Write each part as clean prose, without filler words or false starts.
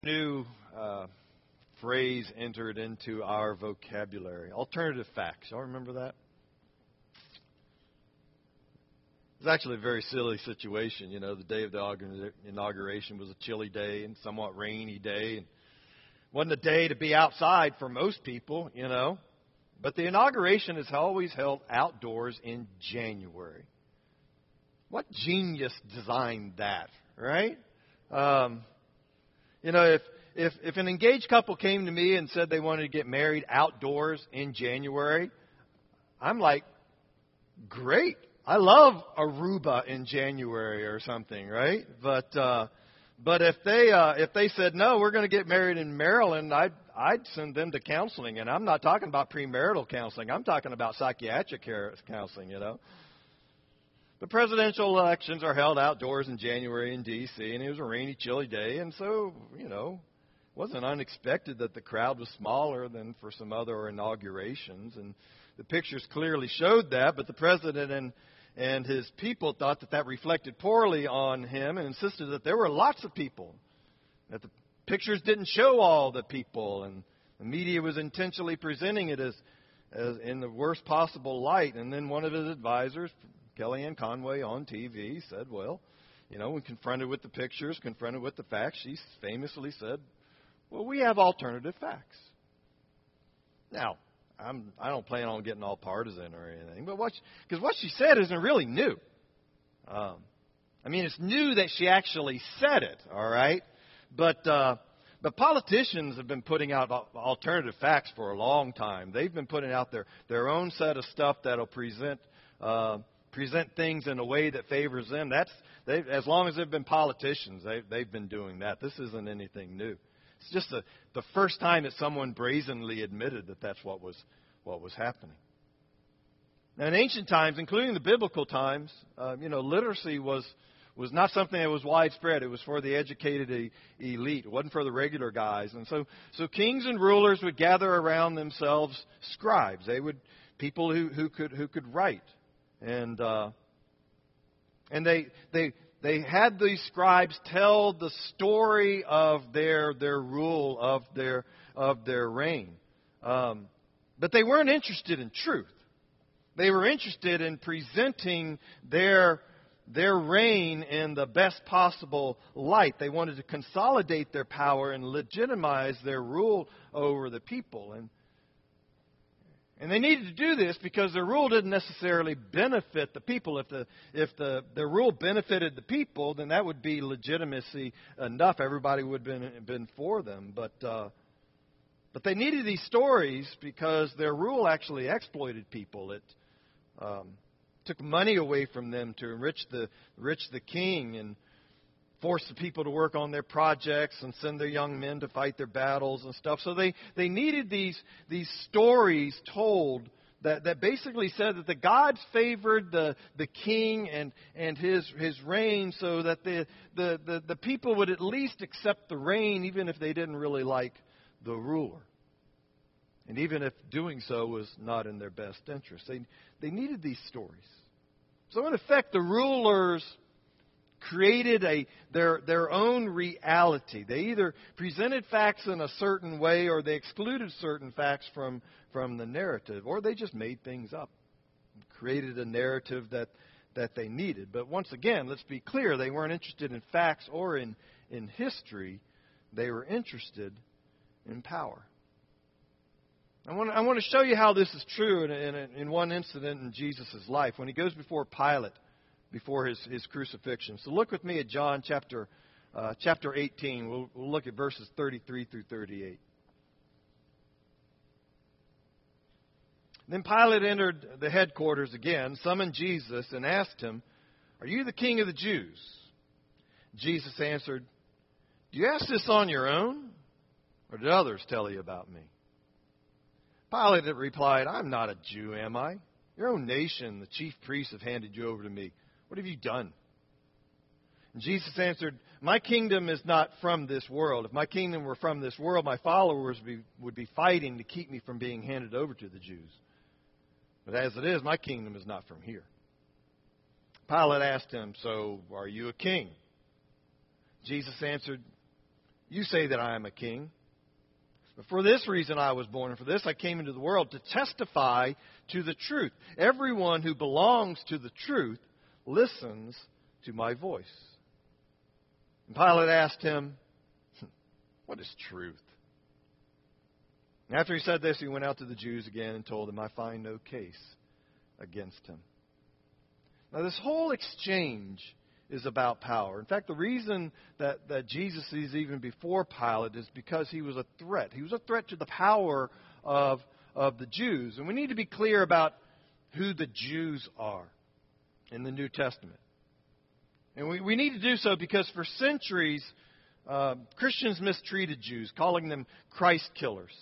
New phrase entered into our vocabulary. Alternative facts. Y'all remember that? It's actually a very silly situation. You know, the day of the inauguration was a chilly day and somewhat rainy day. And wasn't a day to be outside for most people, you know. But the inauguration is always held outdoors in January. What genius designed that, right? You know, if an engaged couple came to me and said they wanted to get married outdoors in January, I'm like, great. I love Aruba in January or something, right? But if they said no, we're going to get married in Maryland, I'd send them to counseling, and I'm not talking about premarital counseling. I'm talking about psychiatric counseling, you know. The presidential elections are held outdoors in January in D.C., and it was a rainy, chilly day, and so, you know, it wasn't unexpected that the crowd was smaller than for some other inaugurations, and the pictures clearly showed that, but the president and his people thought that reflected poorly on him and insisted that there were lots of people, that the pictures didn't show all the people, and the media was intentionally presenting it as in the worst possible light. And then one of his advisors, Kellyanne Conway, on TV said, well, you know, when confronted with the pictures, confronted with the facts, she famously said, well, we have alternative facts. Now, I don't plan on getting all partisan or anything, but because what she said isn't really new. I mean, it's new that she actually said it, all right? But politicians have been putting out alternative facts for a long time. They've been putting out their own set of stuff that'll present things in a way that favors them. As long as they've been politicians, they've been doing that. This isn't anything new. It's just the first time that someone brazenly admitted that that's what was happening. Now, in ancient times, including the biblical times, literacy was not something that was widespread. It was for the educated elite. It wasn't for the regular guys. And so kings and rulers would gather around themselves scribes. People who could write, and they had these scribes tell the story of their rule, of their reign. But they weren't interested in truth. They were interested in presenting their reign in the best possible light. They wanted to consolidate their power and legitimize their rule over the people. And they needed to do this because their rule didn't necessarily benefit the people. If their rule benefited the people, then that would be legitimacy enough. Everybody would have been for them. But they needed these stories because their rule actually exploited people. It took money away from them to enrich the king and force the people to work on their projects and send their young men to fight their battles and stuff. So they needed these stories told that basically said that the gods favored the king and his reign, so that the people would at least accept the reign even if they didn't really like the ruler. And even if doing so was not in their best interest. They needed these stories. So in effect, the rulers created their own reality. They either presented facts in a certain way, or they excluded certain facts from the narrative, or they just made things up, created a narrative that they needed. But once again, let's be clear, they weren't interested in facts or in history. They were interested in power. I want to show you how this is true in one incident in Jesus' life, when he goes before Pilate before his crucifixion. So look with me at John chapter 18. We'll look at verses 33 through 38. Then Pilate entered the headquarters again, summoned Jesus, and asked him, "Are you the king of the Jews?" Jesus answered, "Do you ask this on your own, or did others tell you about me?" Pilate replied, "I'm not a Jew, am I? Your own nation, the chief priests, have handed you over to me. What have you done?" And Jesus answered, "My kingdom is not from this world. If my kingdom were from this world, my followers would be fighting to keep me from being handed over to the Jews. But as it is, my kingdom is not from here." Pilate asked him, "So are you a king?" Jesus answered, You say that I am a king. But for this reason I was born, and for this I came into the world, to testify to the truth. Everyone who belongs to the truth listens to my voice." And Pilate asked him, "What is truth?" And after he said this, he went out to the Jews again and told them, "I find no case against him." Now, this whole exchange is about power. In fact, the reason that Jesus is even before Pilate is because he was a threat. He was a threat to the power of the Jews. And we need to be clear about who the Jews are in the New Testament. And we need to do so because for centuries, Christians mistreated Jews, calling them Christ killers.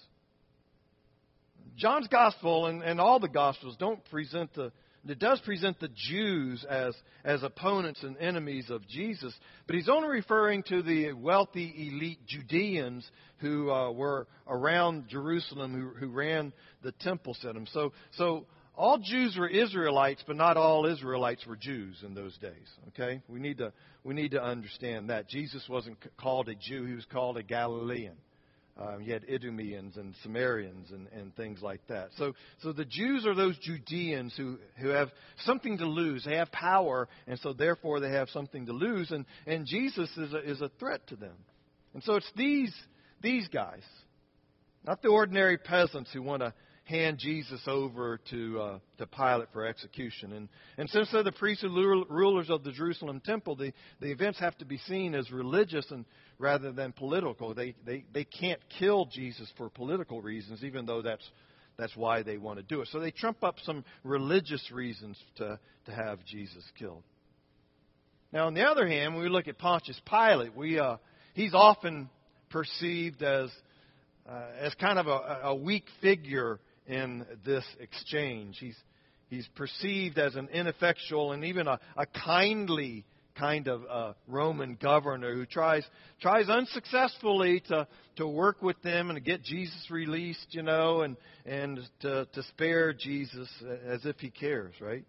John's Gospel and all the Gospels it does present the Jews as opponents and enemies of Jesus, but he's only referring to the wealthy elite Judeans who were around Jerusalem, who ran the temple system. So all Jews were Israelites, but not all Israelites were Jews in those days. Okay, we need to understand that Jesus wasn't called a Jew; he was called a Galilean. You had Idumeans and Samaritans and things like that. So the Jews are those Judeans who have something to lose. They have power, and so therefore they have something to lose. And Jesus is a threat to them. And so it's these guys, not the ordinary peasants who want to hand Jesus over to Pilate for execution. And since they're the priests and rulers of the Jerusalem temple, the events have to be seen as religious and rather than political. They can't kill Jesus for political reasons, even though that's why they want to do it. So they trump up some religious reasons to have Jesus killed. Now, on the other hand, when we look at Pontius Pilate, he's often perceived as kind of a weak figure in this exchange. He's perceived as an ineffectual and even a kindly kind of Roman governor who tries unsuccessfully to work with them and to get Jesus released, and to spare Jesus as if he cares, right?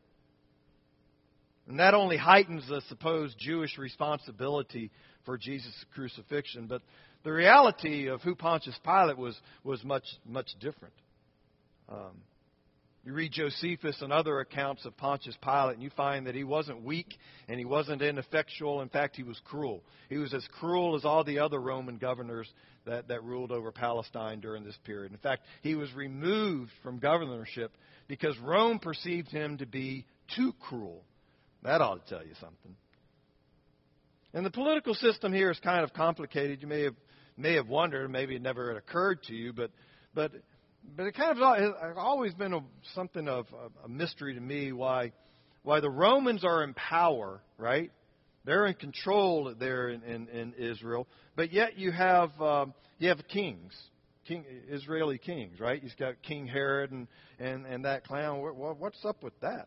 And that only heightens the supposed Jewish responsibility for Jesus' crucifixion. But the reality of who Pontius Pilate was much different. You read Josephus and other accounts of Pontius Pilate, and you find that he wasn't weak and he wasn't ineffectual. In fact, he was cruel. He was as cruel as all the other Roman governors that ruled over Palestine during this period. In fact, he was removed from governorship because Rome perceived him to be too cruel. That ought to tell you something. And the political system here is kind of complicated. You may have wondered, maybe it never occurred to you, but it kind of has always been something of a mystery to me why the Romans are in power, right? They're in control there in Israel, but yet you have kings, Israeli kings, right? You've got King Herod and that clown. What's up with that?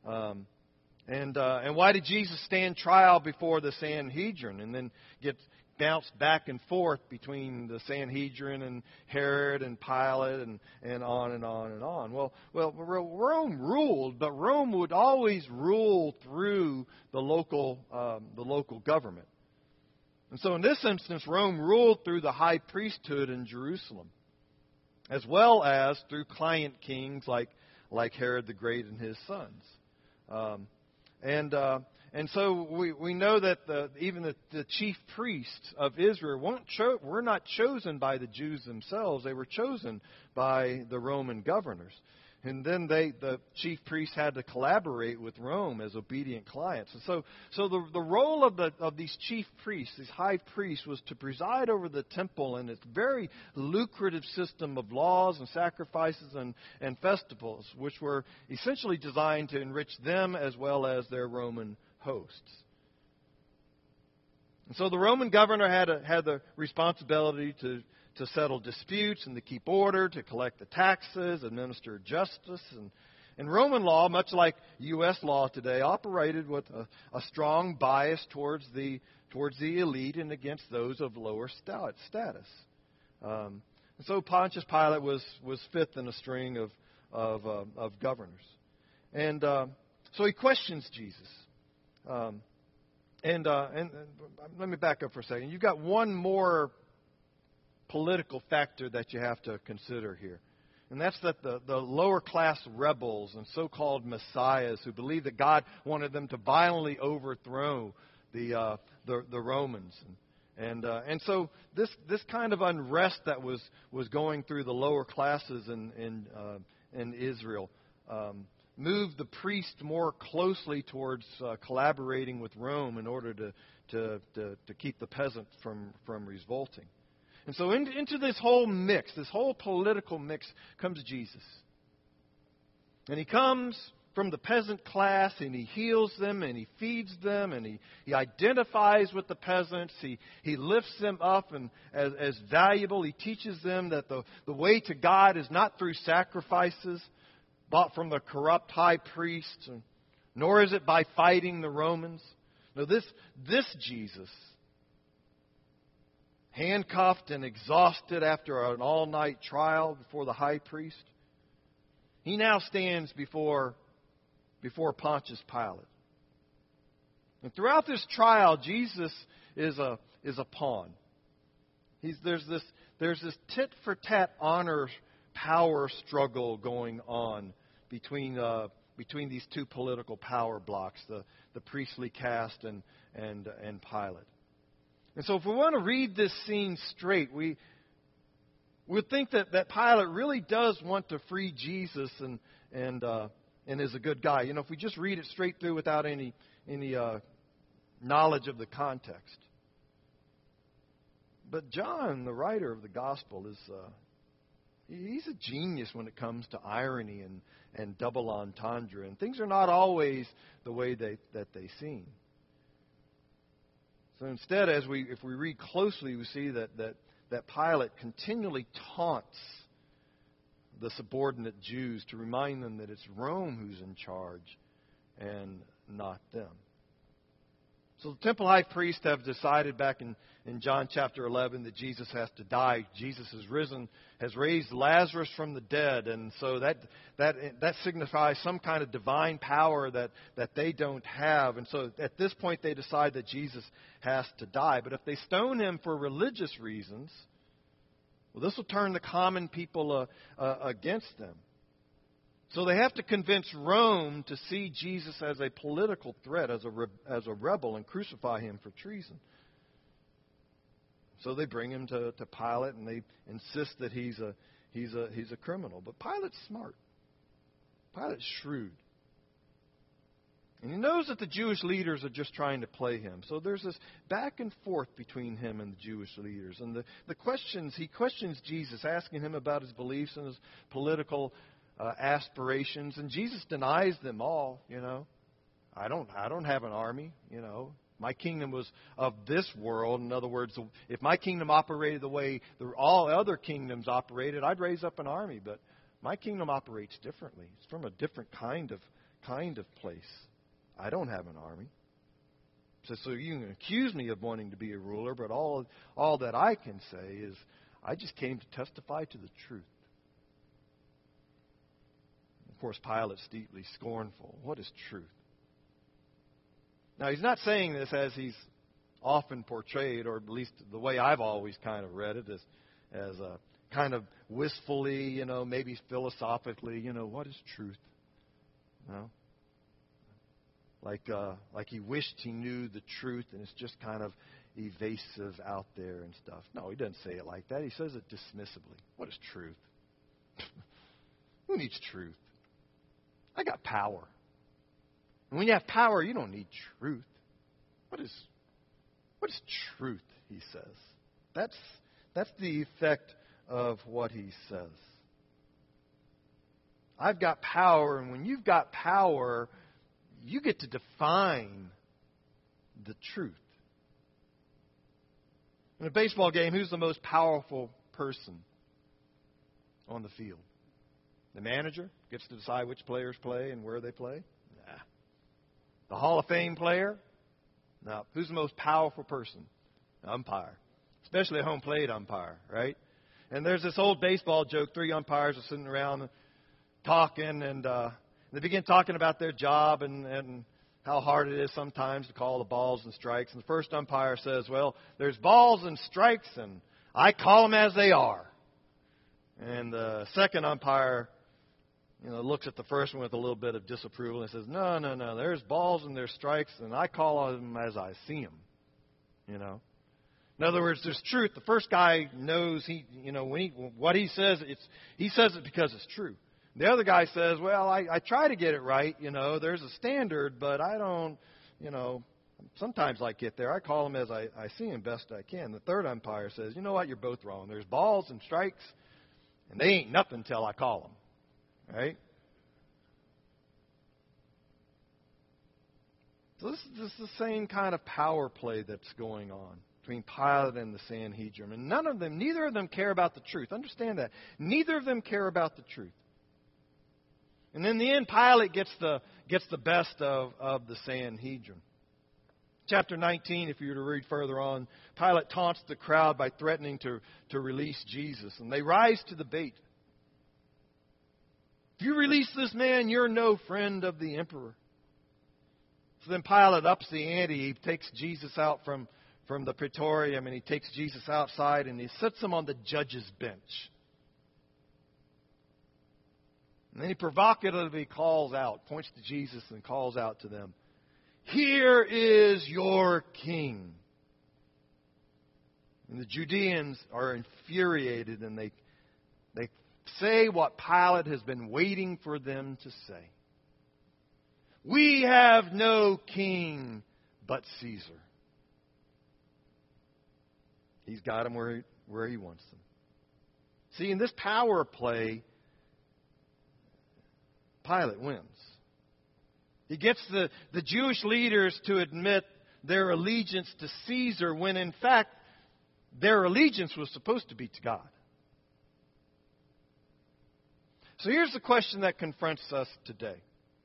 And why did Jesus stand trial before the Sanhedrin and then get bounced back and forth between the Sanhedrin and Herod and Pilate and on and on and on? Well, Rome ruled, but Rome would always rule through the local government. And so in this instance, Rome ruled through the high priesthood in Jerusalem, as well as through client kings like Herod the Great and his sons. And so we know that even the chief priests of Israel were not chosen by the Jews themselves. They were chosen by the Roman governors. And then the chief priests had to collaborate with Rome as obedient clients. And so the role of these chief priests, these high priests, was to preside over the temple and its very lucrative system of laws and sacrifices and festivals, which were essentially designed to enrich them as well as their Roman hosts. And so the Roman governor had the responsibility to settle disputes and to keep order, to collect the taxes, administer justice. And Roman law, much like U.S. law today, operated with a strong bias towards the elite and against those of lower status. And so Pontius Pilate was fifth in a string of governors. And so he questions Jesus. And let me back up for a second. You've got one more political factor that you have to consider here. And that's that the lower class rebels and so-called messiahs who believed that God wanted them to violently overthrow the Romans. And so this kind of unrest that was going through the lower classes in Israel moved the priest more closely towards collaborating with Rome in order to keep the peasant from revolting. And so into this whole mix, this whole political mix, comes Jesus. And he comes from the peasant class, and he heals them, and he feeds them, and he identifies with the peasants. He lifts them up and as valuable. He teaches them that the way to God is not through sacrifices bought from the corrupt high priests, nor is it by fighting the Romans. No, this Jesus, handcuffed and exhausted after an all-night trial before the high priest, he now stands before Pontius Pilate. And throughout this trial, Jesus is a pawn. There's this tit-for-tat honor power struggle going on between these two political power blocks, the priestly caste and Pilate. And so if we want to read this scene straight, we would think that Pilate really does want to free Jesus and is a good guy. You know, if we just read it straight through without any knowledge of the context. But John, the writer of the gospel, he's a genius when it comes to irony and double entendre, and things are not always the way that they seem. So instead, if we read closely, we see that Pilate continually taunts the subordinate Jews to remind them that it's Rome who's in charge and not them. So the temple high priests have decided back in John chapter 11 that Jesus has to die. Jesus has raised Lazarus from the dead, and so that signifies some kind of divine power that they don't have. And so at this point they decide that Jesus has to die. But if they stone him for religious reasons, well, this will turn the common people against them. So they have to convince Rome to see Jesus as a political threat, as a rebel, and crucify him for treason. So they bring him to Pilate, and they insist that he's a criminal. But Pilate's smart. Pilate's shrewd. And he knows that the Jewish leaders are just trying to play him. So there's this back and forth between him and the Jewish leaders. And he questions Jesus, asking him about his beliefs and his political aspirations, and Jesus denies them all. You know, I don't have an army. You know, my kingdom was of this world. In other words, if my kingdom operated the way all other kingdoms operated, I'd raise up an army. But my kingdom operates differently. It's from a different kind of place. I don't have an army. So you can accuse me of wanting to be a ruler, but all that I can say is I just came to testify to the truth. Of course, Pilate's deeply scornful. What is truth? Now, he's not saying this as he's often portrayed, or at least the way I've always kind of read it, as a kind of wistfully, you know, maybe philosophically, you know, what is truth? You know? Like he wished he knew the truth, and it's just kind of evasive out there and stuff. No, he doesn't say it like that. He says it dismissively. What is truth? Who needs truth? I got power. And when you have power, you don't need truth. What is truth, he says. That's the effect of what he says. I've got power, and when you've got power, you get to define the truth. In a baseball game, who's the most powerful person on the field? The manager gets to decide which players play and where they play? Nah. The Hall of Fame player? No. Who's the most powerful person? The umpire. Especially a home plate umpire, right? And there's this old baseball joke. 3 umpires are sitting around talking, and they begin talking about their job and how hard it is sometimes to call the balls and strikes. And the first umpire says, well, there's balls and strikes, and I call them as they are. And the second umpire, looks at the first one with a little bit of disapproval and says, no, there's balls and there's strikes, and I call them as I see them. In other words, there's truth. The first guy knows what he says, he says it because it's true. The other guy says, well, I try to get it right. There's a standard, but I don't, sometimes I get there. I call them as I see them best I can. The third umpire says, you know what, you're both wrong. There's balls and strikes, and they ain't nothing till I call them. Right? So this is the same kind of power play that's going on between Pilate and the Sanhedrin. And neither of them care about the truth. Understand that. Neither of them care about the truth. And in the end, Pilate gets the best of the Sanhedrin. Chapter 19, if you were to read further on, Pilate taunts the crowd by threatening to release Jesus. And they rise to the bait. If you release this man, you're no friend of the emperor. So then Pilate ups the ante. He takes Jesus out from the praetorium, and he takes Jesus outside, and he sits him on the judge's bench. And then he provocatively calls out, points to Jesus and calls out to them, "Here is your king." And the Judeans are infuriated, and they say what Pilate has been waiting for them to say. "We have no king but Caesar." He's got him where he wants them. See, in this power play, Pilate wins. He gets the Jewish leaders to admit their allegiance to Caesar when, in fact, their allegiance was supposed to be to God. So here's the question that confronts us today.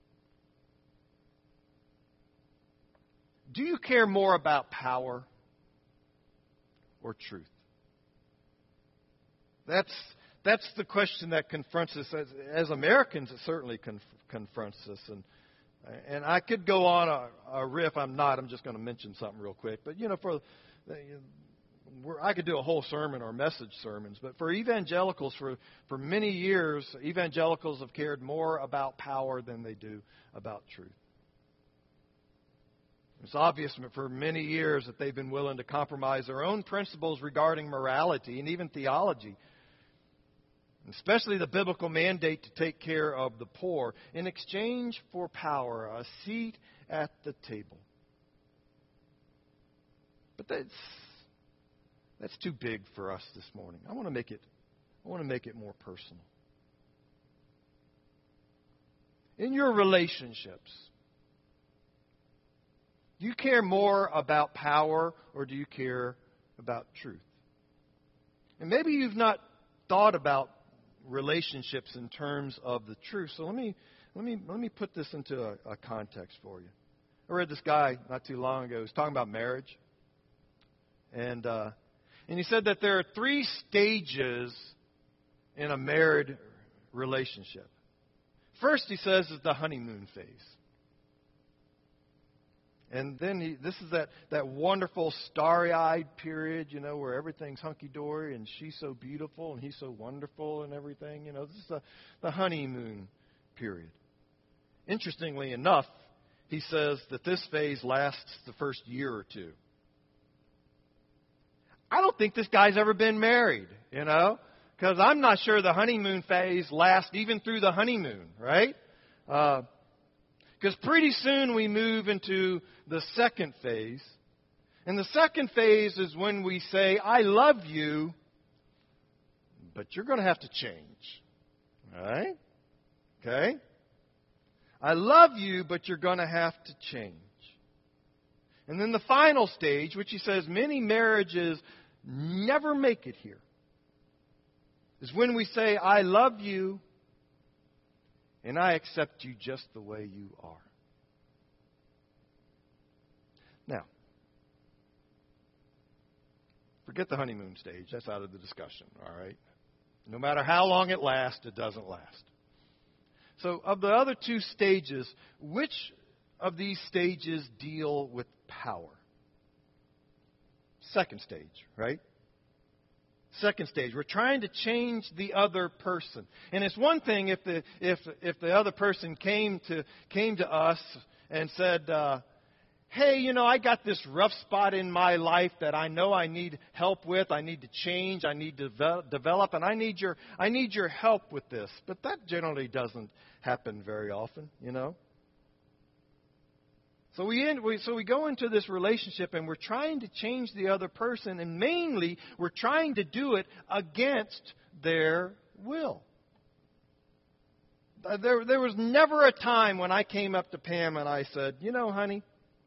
Do you care more about power or truth? That's the question that confronts us as Americans. It certainly confronts us, and I could go on a riff. I'm not. I'm just going to mention something real quick. But I could do a whole sermon or message sermons. But for evangelicals, for many years, evangelicals have cared more about power than they do about truth. It's obvious for many years that they've been willing to compromise their own principles regarding morality and even theology, especially the biblical mandate to take care of the poor, in exchange for power, a seat at the table. But that's too big for us this morning. I want to make it more personal. In your relationships, do you care more about power or do you care about truth? And maybe you've not thought about relationships in terms of the truth. So let me put this into a context for you. I read this guy not too long ago. He was talking about marriage, and he said that there are 3 stages in a married relationship. First, he says, is the honeymoon phase. And then this is that wonderful starry-eyed period, where everything's hunky-dory and she's so beautiful and he's so wonderful and everything. This is the honeymoon period. Interestingly enough, he says that this phase lasts the first year or 2. I don't think this guy's ever been married, because I'm not sure the honeymoon phase lasts even through the honeymoon, right? Because pretty soon we move into the second phase. And the second phase is when we say, I love you, but you're going to have to change. All right? Okay? I love you, but you're going to have to change. And then the final stage, which he says many marriages never make it here, is when we say, I love you, and I accept you just the way you are. Now, forget the honeymoon stage. That's out of the discussion, all right? No matter how long it lasts, it doesn't last. So of the other 2 stages, which of these stages deal with power? Second stage, right? Second stage, we're trying to change the other person. And it's one thing if the other person came to us and said, hey, I got this rough spot in my life that I know I need help with. I need to change. I need to develop, and I need your help with this. But that generally doesn't happen very often, So we go into this relationship and we're trying to change the other person, and mainly we're trying to do it against their will. There was never a time when I came up to Pam and I said, honey,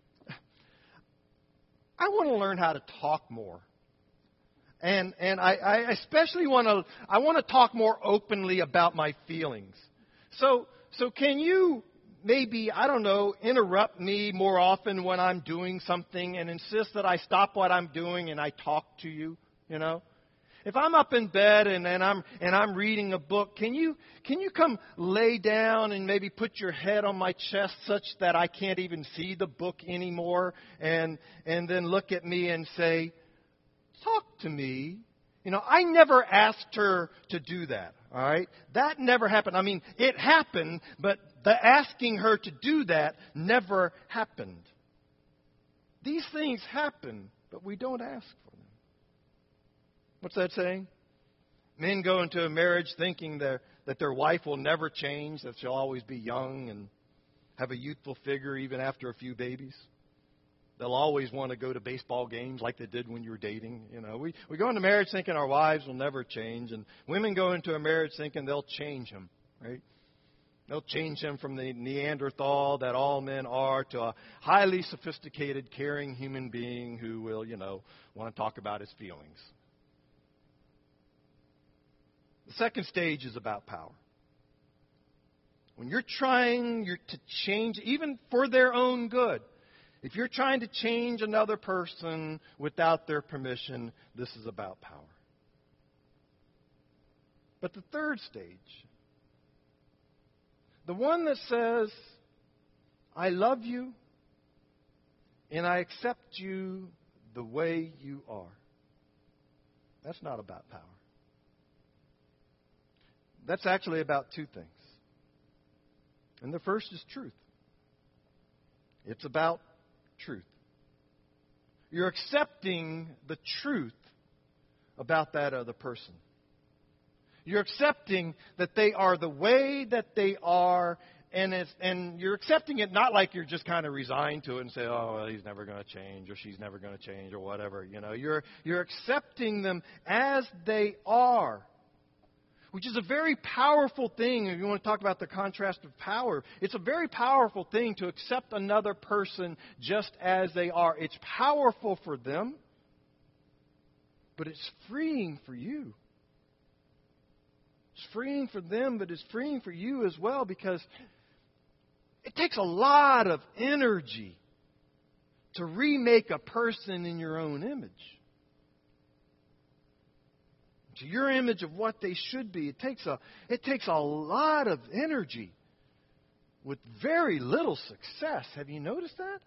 I want to learn how to talk more. And I especially want to talk more openly about my feelings. So can you maybe, interrupt me more often when I'm doing something and insist that I stop what I'm doing and I talk to you, If I'm up in bed and I'm reading a book, can you come lay down and maybe put your head on my chest such that I can't even see the book anymore, and then look at me and say, talk to me. I never asked her to do that, all right? That never happened. I mean, it happened, but the asking her to do that never happened. These things happen, but we don't ask for them. What's that saying? Men go into a marriage thinking that their wife will never change, that she'll always be young and have a youthful figure even after a few babies. They'll always want to go to baseball games like they did when you were dating. We go into marriage thinking our wives will never change, and women go into a marriage thinking they'll change them, right? They'll change them from the Neanderthal that all men are to a highly sophisticated, caring human being who will, want to talk about his feelings. The second stage is about power. When you're trying to change, even for their own good, if you're trying to change another person without their permission, this is about power. But the third stage, the one that says, I love you and I accept you the way you are, that's not about power. That's actually about two things. And the first is truth. It's about truth. You're accepting the truth about that other person. You're accepting that they are the way that they are, and you're accepting it not like you're just kind of resigned to it and say, oh, well, he's never going to change or she's never going to change or whatever. You're accepting them as they are, which is a very powerful thing. If you want to talk about the contrast of power, it's a very powerful thing to accept another person just as they are. It's powerful for them, but it's freeing for you. It's freeing for them, but it's freeing for you as well, because it takes a lot of energy to remake a person in your own image. To your image of what they should be. It takes a lot of energy with very little success. Have you noticed that?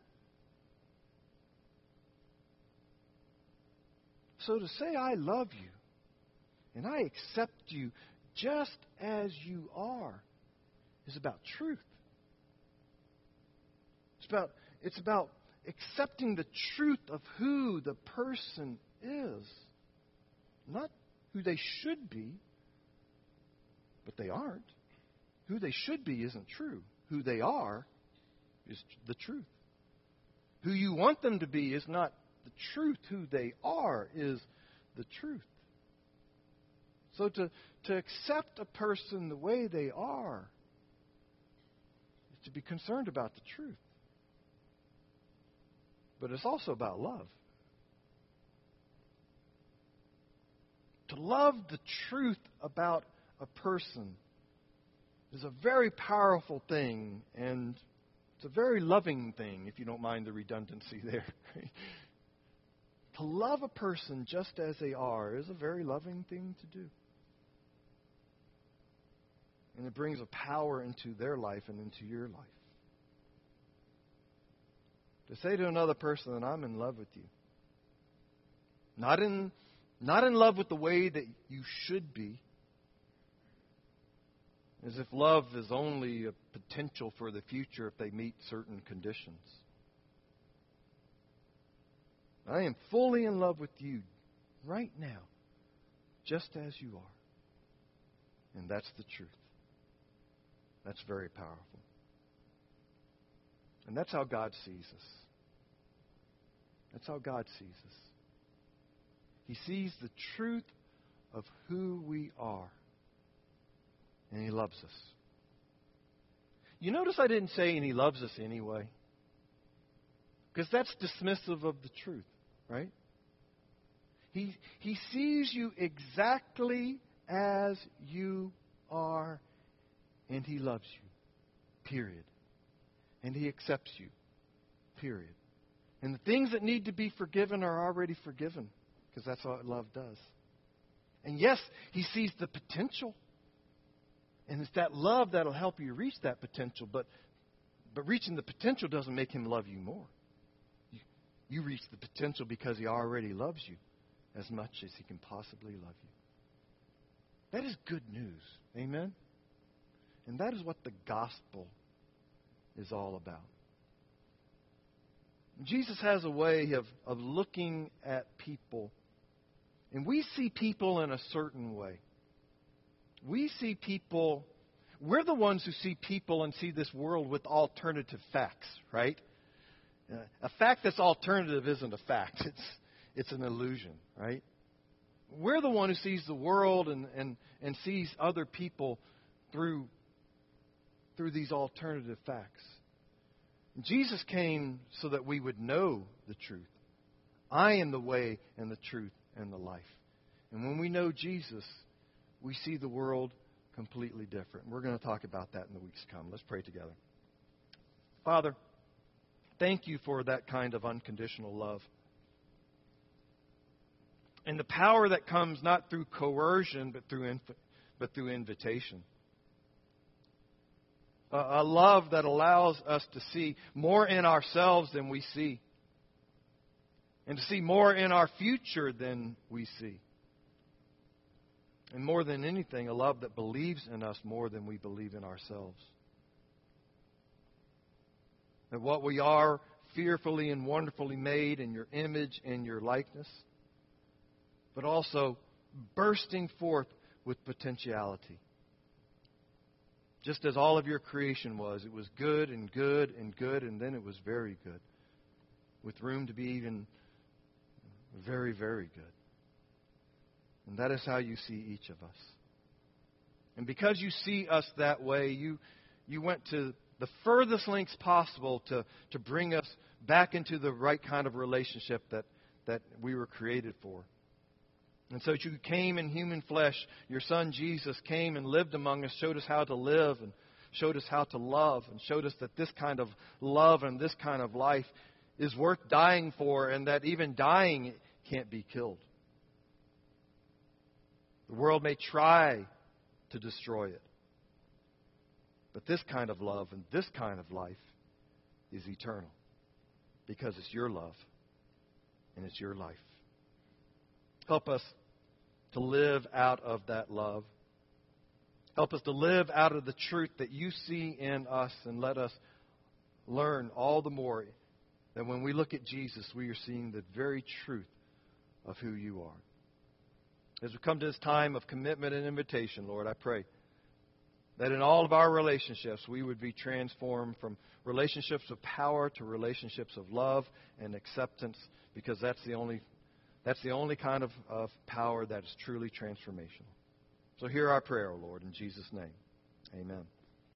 So to say I love you and I accept you just as you are is about truth. It's about accepting the truth of who the person is. Not who they should be, but they aren't. Who they should be isn't true. Who they are is the truth. Who you want them to be is not the truth. Who they are is the truth. So to accept a person the way they are is to be concerned about the truth. But it's also about love. To love the truth about a person is a very powerful thing, and it's a very loving thing, if you don't mind the redundancy there. To love a person just as they are is a very loving thing to do. And it brings a power into their life and into your life. To say to another person that I'm in love with you, not in Not in love with the way that you should be, as if love is only a potential for the future if they meet certain conditions. I am fully in love with you right now, just as you are. And that's the truth. That's very powerful. And that's how God sees us. That's how God sees us. He sees the truth of who we are. And He loves us. You notice I didn't say, and He loves us anyway. Because that's dismissive of the truth, right? He sees you exactly as you are, and He loves you, period. And He accepts you, period. And the things that need to be forgiven are already forgiven, because that's what love does. And yes, He sees the potential. And it's that love that'll help you reach that potential. But reaching the potential doesn't make Him love you more. You reach the potential because He already loves you as much as He can possibly love you. That is good news. Amen? And that is what the gospel is all about. Jesus has a way of looking at people. And we see people in a certain way. We see people, we're the ones who see people and see this world with alternative facts, right? A fact that's alternative isn't a fact. It's an illusion, right? We're the one who sees the world and sees other people through these alternative facts. Jesus came so that we would know the truth. I am the way and the truth and the life. And when we know Jesus, we see the world completely different. We're going to talk about that in the weeks to come. Let's pray together. Father, thank you for that kind of unconditional love. And the power that comes not through coercion, but through invitation. A love that allows us to see more in ourselves than we see. And to see more in our future than we see. And more than anything, a love that believes in us more than we believe in ourselves. That what we are, fearfully and wonderfully made in your image and your likeness, but also bursting forth with potentiality. Just as all of your creation was, it was good and good and good, and then it was very good, with room to be even very, very good. And that is how you see each of us. And because you see us that way, you went to the furthest lengths possible to bring us back into the right kind of relationship that we were created for. And so you came in human flesh. Your Son Jesus came and lived among us, showed us how to live and showed us how to love and showed us that this kind of love and this kind of life is worth dying for, and that even dying can't be killed. The world may try to destroy it. But this kind of love and this kind of life is eternal. Because it's your love and it's your life. Help us to live out of that love. Help us to live out of the truth that you see in us, and let us learn all the more that when we look at Jesus, we are seeing the very truth of who you are. As we come to this time of commitment and invitation, Lord, I pray that in all of our relationships, we would be transformed from relationships of power to relationships of love and acceptance, because that's the only kind of power that is truly transformational. So hear our prayer, O Lord, in Jesus' name. Amen.